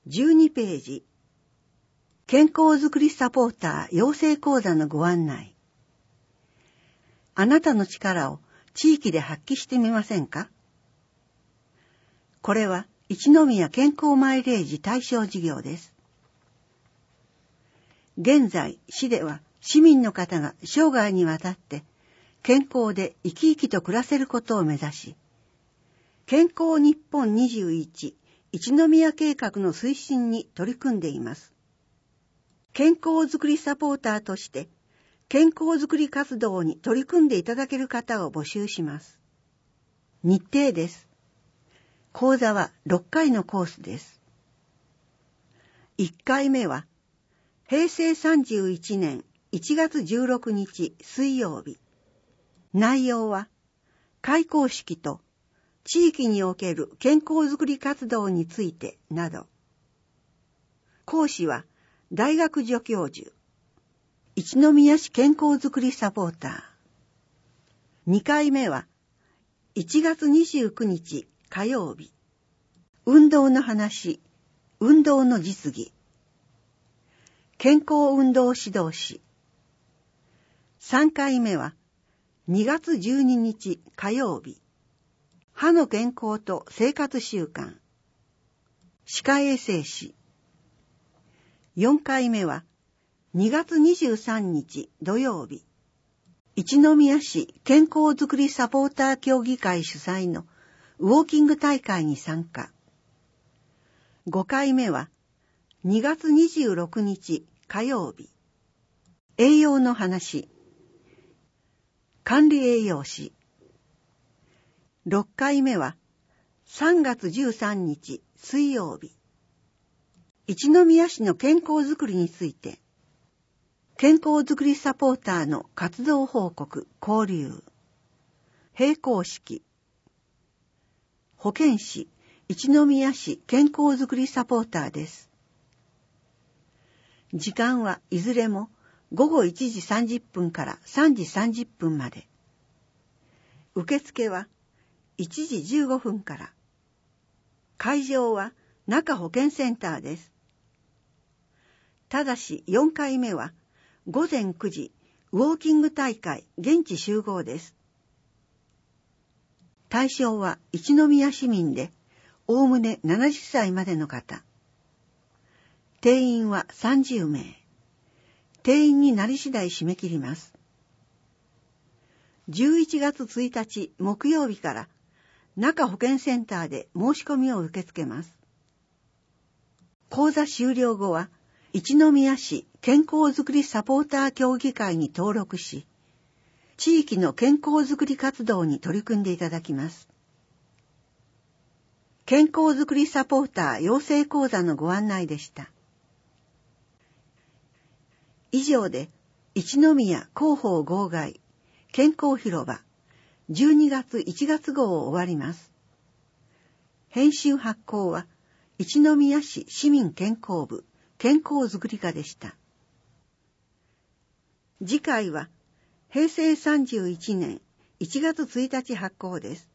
12ページ。健康づくりサポーター養成講座のご案内。あなたの力を地域で発揮してみませんか？これは一宮健康マイレージ対象事業です。現在、市では市民の方が生涯にわたって健康で生き生きと暮らせることを目指し、健康日本21一宮計画の推進に取り組んでいます。健康づくりサポーターとして健康づくり活動に取り組んでいただける方を募集します。日程です。講座は6回のコースです。1回目は平成31年1月16日水曜日。内容は開講式と地域における健康づくり活動についてなど。講師は大学助教授、一宮市健康づくりサポーター。2回目は1月29日火曜日。運動の話、運動の実技。健康運動指導士。3回目は2月12日火曜日。歯の健康と生活習慣。歯科衛生士。4回目は2月23日土曜日。一宮市健康づくりサポーター協議会主催のウォーキング大会に参加。5回目は2月26日火曜日。栄養の話。管理栄養士。6回目は3月13日水曜日。一宮市の健康づくりについて、健康づくりサポーターの活動報告・交流。閉講式。保健師、一宮市健康づくりサポーターです。時間はいずれも午後1時30分から3時30分まで。受付は1時15分から。会場は中保健センターです。ただし4回目は午前9時ウォーキング大会現地集合です。対象は一宮市民でおおむね70歳までの方。定員は30名。定員になり次第締め切ります。11月1日木曜日から中保健センターで申し込みを受け付けます。講座終了後は一宮市健康づくりサポーター協議会に登録し、地域の健康づくり活動に取り組んでいただきます。健康づくりサポーター養成講座のご案内でした。以上で一宮広報号外健康広場12月1月号を終わります。編集発行は一宮市市民健康部健康づくり課でした。次回は平成31年1月1日発行です。